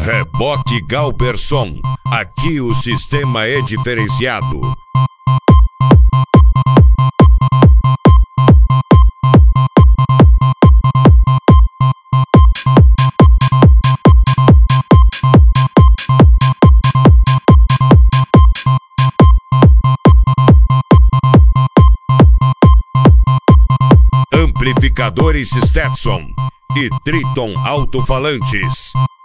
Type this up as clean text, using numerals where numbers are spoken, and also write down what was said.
Reboque Galberson, aqui o sistema é diferenciado. Amplificadores Stetson e Triton Alto-Falantes.